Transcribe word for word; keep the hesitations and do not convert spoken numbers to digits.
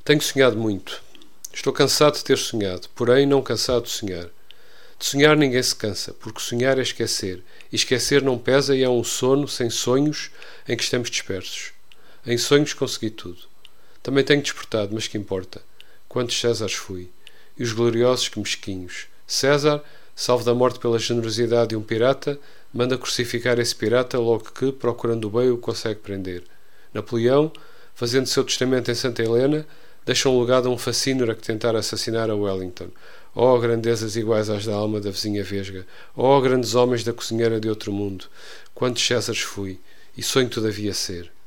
Tenho sonhado muito. Estou cansado de ter sonhado, porém não cansado de sonhar. De sonhar ninguém se cansa, porque sonhar é esquecer, e esquecer não pesa e é um sono sem sonhos em que estamos dispersos. Em sonhos consegui tudo. Também tenho despertado, mas que importa? Quantos Césares fui? E os gloriosos que mesquinhos. César, salvo da morte pela generosidade de um pirata, manda crucificar esse pirata logo que, procurando o bem, o consegue prender. Napoleão, fazendo seu testamento em Santa Helena, deixa um legado a um facínora que tentara assassinar a Wellington. Oh, grandezas iguais às da alma da vizinha vesga! Oh, grandes homens da cozinheira de outro mundo! Quantos Césares fui, e sonho todavia ser!